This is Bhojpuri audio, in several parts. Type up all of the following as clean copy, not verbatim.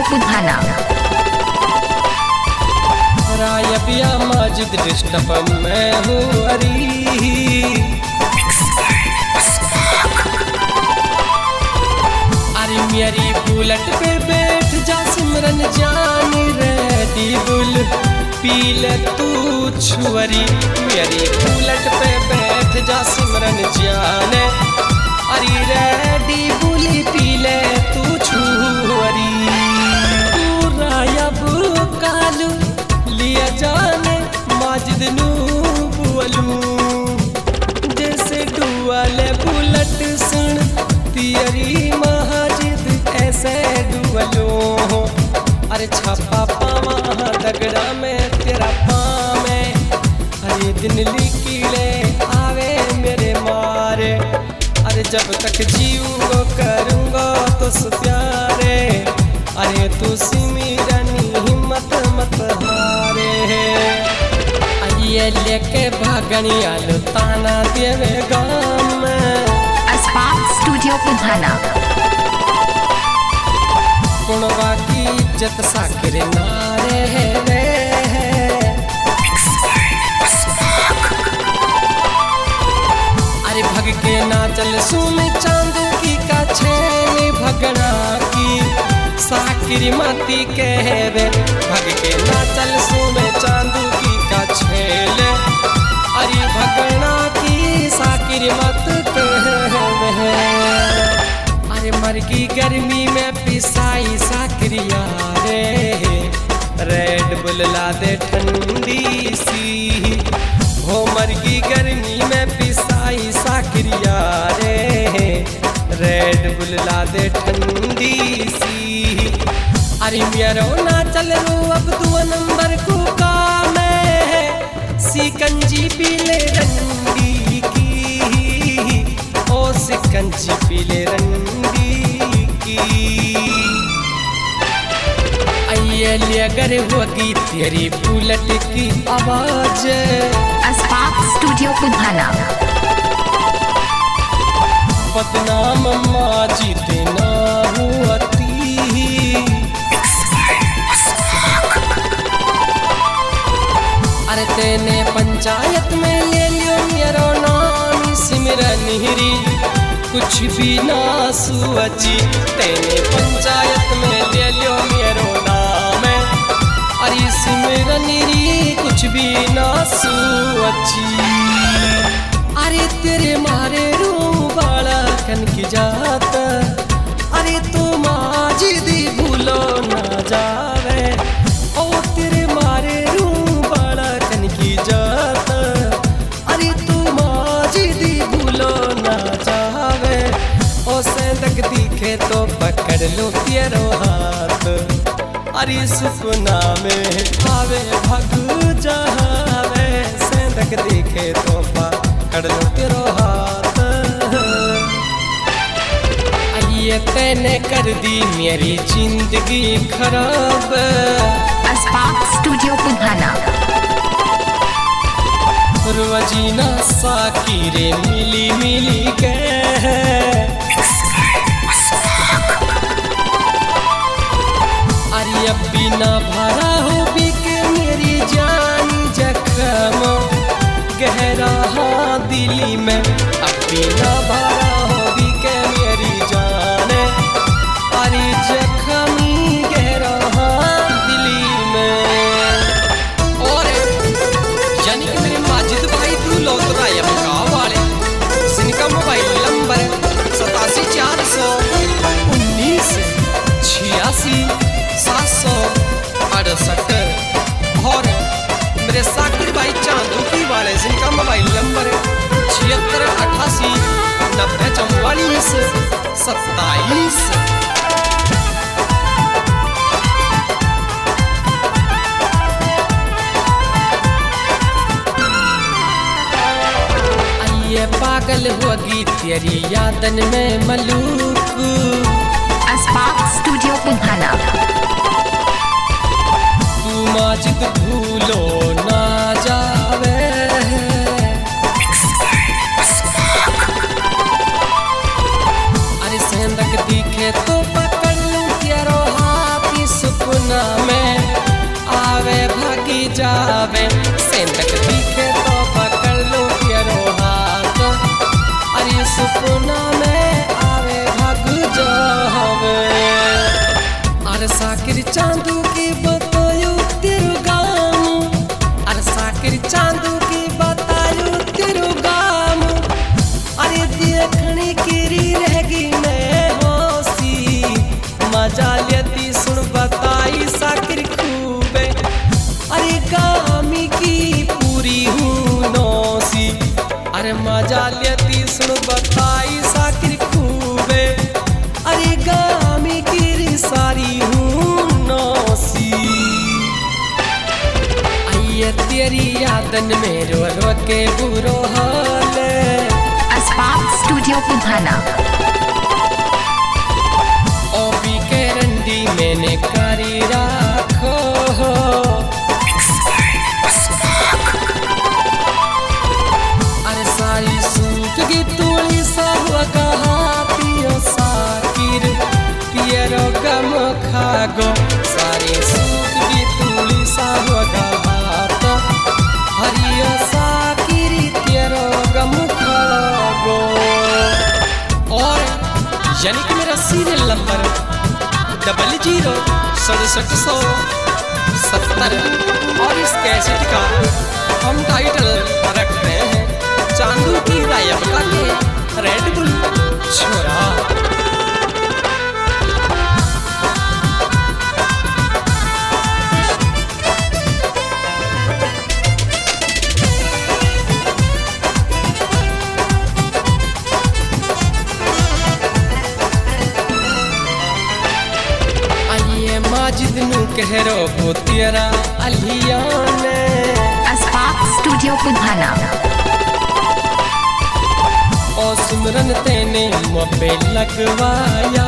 पुधाना। रायबिया माजिद डिस्टर्ब मैं हूँ अरी। अरे मेरी बुलेट पे बैठ जा सिमरन जान रेडी बुल पी ले तू छुअरी। मेरी बुलेट पे बैठ जा सिमरन जान अरे रेडी बुल पी ले तू छुअरी। तू रायब कालू लिया जाने माजिद नू बुअलू जैसे डुअले बुलेट सुन तियरी माजिद ऐसे डुअलो। अरे छापा पावा दगड़ा में तेरा पामे अरे दिन लिखीले आवे मेरे मारे। अरे जब तक जीऊंगा करूंगा तो प्यारे अरे तू सिमरनी हिम्मत मत हारे। ये लेके भागनी आलू ताना देवे गाम में अस्पाक स्टूडियो पुधाना। गुणवा की इज्जत साकिर नारे रे। अरे भग के नाचल सुन चांद की का छेली भगना की साकिर मती कहवे। भग के नाचल सुन चांद की का छेले अरे भगना की साकिर मत कहवे। अरे मरगी गर्मी में पिसाई साकिरिया रे रेड बुल ला दे ठंडी सी। हो मरगी गर्मी में पिसाई साकिरिया रे रेड बुल ला दे ठंडी सी। अरे मेरो ना चल रो अब 2 नंबर को काम है सिकंजी पीले रंगी की। ओ सिकंजी पीले रंगी की। आइए अगर होगी तेरी बुलेट की आवाज अस्पाक स्टूडियो पुधाना। बदनाम माजिद ना हुआती। अरे तेने पंचायत में ले लियो मेरो नाम सिमरन हिरी कुछ भी ना सुअची। तेने पंचायत में ले लियो मेरो नाम अरे सिमरन हिरी कुछ भी ना सुअची। अरे तेरे मारे रो बाला कन की जात अरे तू माजिद भूलो ना जावे। ओ तेरे मारे रो बाला कन की जात अरे तू माजिद भूलो ना जावे। ओ सेंदक दिखे तो पकड़ लो तेरो हाथ अरे सपना में आवे भग जावे। सेंदक दिखे तो पकड़ लो तेरो हाथ। ये तैने कर दी मेरी जिंदगी खराब अस्पाक स्टूडियो पुधाना। रोजीना साकिरे मिली मिली गए। अरे अब बिना भरा हो बिके मेरी जानी जख्म गहरा दिली में। अब बिना भरा हो बिके मेरी जाने अरे जख्मी गहरा दिली में। और यानी कि मेरे माजिद भाई तू लौटरा या गाँव वाले जिनका मोबाइल नंबर 87 और मेरे साकिर भाई चांदूकी वाले जिनका मोबाइल नंबर 76 88 90 44 27। ये पागल होगी तेरी यादन में मलूक अस्पाक स्टूडियो पुधाना। तू माजिद भूलो ना जावे। अरे सेंदक दिखे तो पकड़ लूं तेरो हाथ हवे सेंधक दिखे तो पकड़ लो तेरो हाथ अरे सपना में आवे भाग जावे अरे साकिर चांदू की बतायो तेरो गाम अरे साकिर चांदू की बतायो तेरो गाम अरे देखने की रहेगी मैं होसी मजा लेती सुन बताई साकिर खूबे अरे गामी की पूरी हूँ नौसी अरे मजा लेती सुन बताई साकिर खूबे अरे गामी की सारी हूँ नौसी आइए तेरी यादन में रो रो के बुरो हाल अस्पाक स्टूडियो पुधाना ओबी के रंडी मैंने करी राखो अरे सारी सूट की तूली सब कहा पियो साकिर पियरो गम खागो सारी सूट की तूली सब कहा तो हरियो साकिर तेरो गम खागो और यानी कि मेरा सीरियल नंबर 006770 और इस कैसेट का हम टाइटल रखते हैं चांदू की रायबका के रेड बुल छोरा माजिद नु कहरो पोतियरा अलियाने अस्पाक स्टूडियो पुधाना ओ सिमरन तेने मोबे लगवाया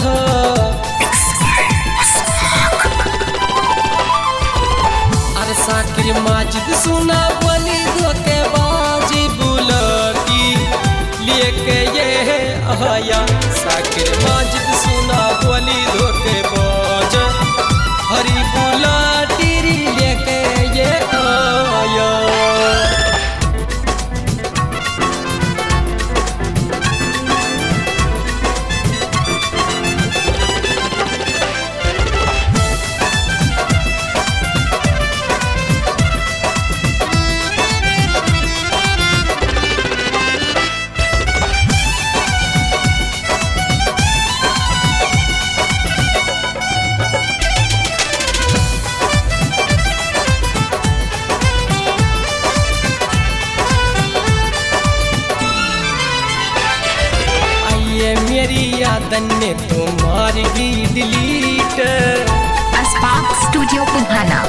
अरे साकिर माजिद सुना बोली दो के बाजी बुलटी लेके ये आया साकिर माजिद सुना बोली दो के बाज हरी बुला टीरी लेके ये आया मेरी यादन ने तुम्हारी भी डिलीट अस्पाक स्टूडियो पुधाना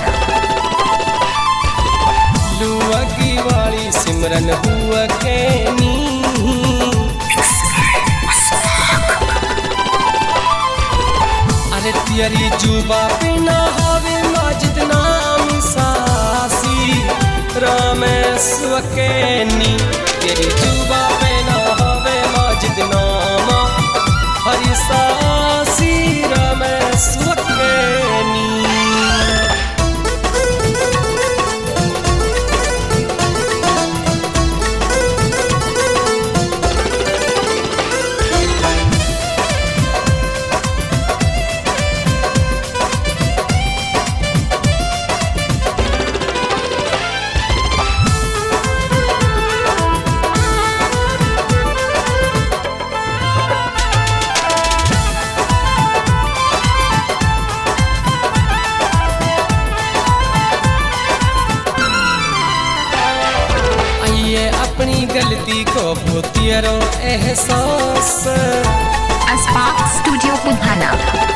लुआ की वाली सिमरन हुआ कैनी अरे तेरी जुबा पे ना हवे माजिद नाम सासी रामेश्वर कैनी तेरी जुबा पे ना हवे माजिद नाम हरी सासी रामेश्वर कैनी अपनी गलती को भूतियरो एहसास अस्पाक स्टूडियो पुधाना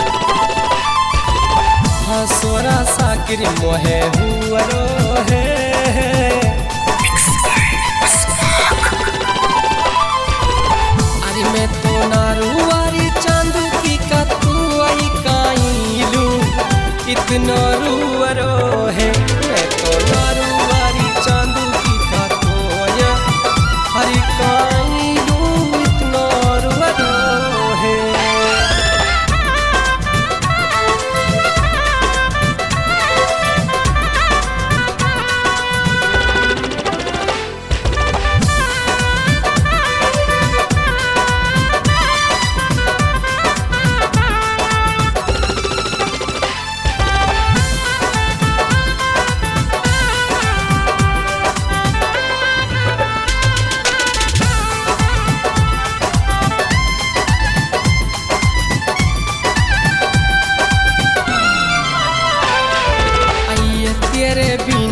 हाँ सोरा साकिर मोहे हुआ है अरे मैं तो नारुवारी चांदू की का तू आई काइलू इतना रुवरो है मैं तो नारुवारी चांदू की का तो हरी काइलू इतना रुवरो है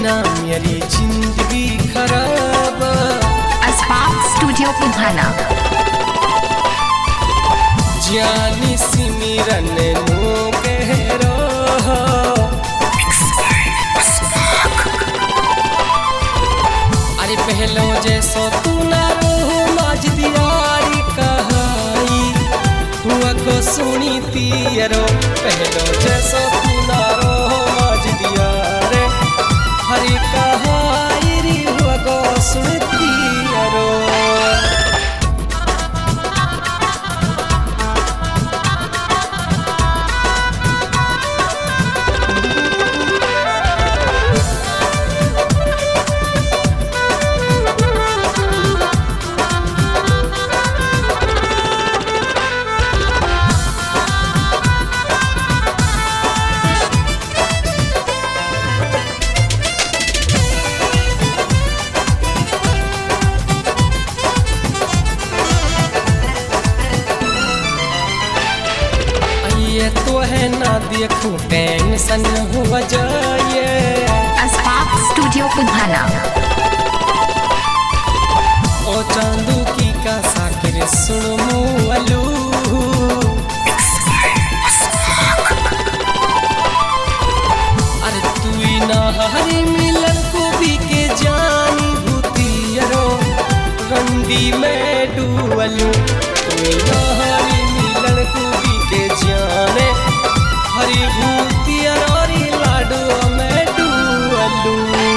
ना मेरी जिंदगी खराब। अस्पाक स्टूडियो पुधाना। जानी सिमिरन नो कहरो अरे पहलो जैसो तू ना रो माज दियारी कहाई हुआ को सुनी तीरो पहलो जैसो तू ना रो माज दियारे हरी कहाई री हुआ को सुनती रो। ये तो है ना देखूं टेंशन हो जाए। अस्पाक स्टूडियो पुधाना। ओ चांदू की का साकिर सुन मुअलू अरे तू ही ना हरी मिलन को भी के जानी भूतियरो रंडी में डूअलू तू ही ना हरी मिलन को भी के जाने हरी भूतियरो लाडू में डूअलू।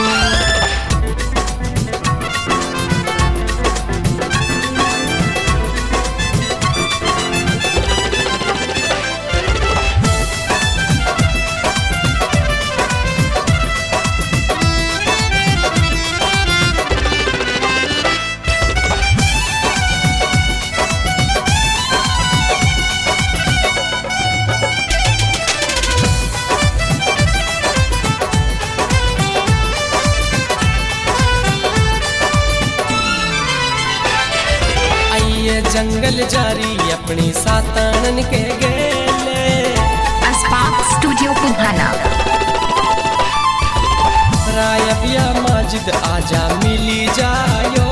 जंगल जारी अपनी सातानन के गेले। अस्पाक स्टूडियो पुधाना। रायबिया माजिद आजा मिली जायो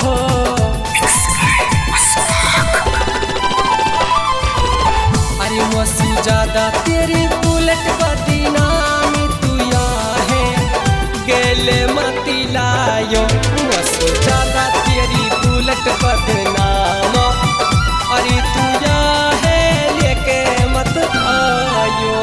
अरे मसी ज्यादा तेरी बुलेट बदनामी तू या है गेले मती लायो मसी ज्यादा तेरी बुलेट बदनाम अरे तू या है लेके मत आयो।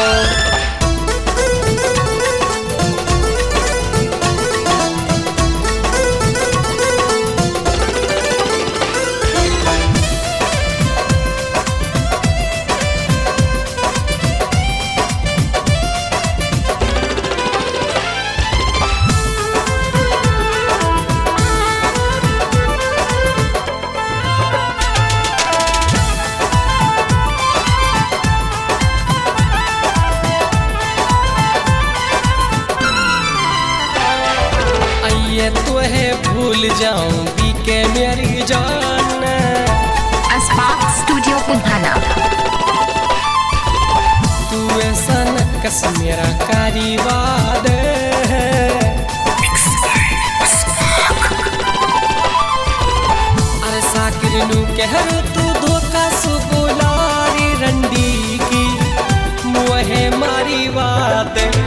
तो है भूल जाऊं भी के मेरी जान। अस्पाक स्टूडियो पुधाना। तू ऐसा न कस मेरा कारी वाद अरे साकिर नू कहर तू धोखा सुबुलारी रंडी की मुहे मारी बात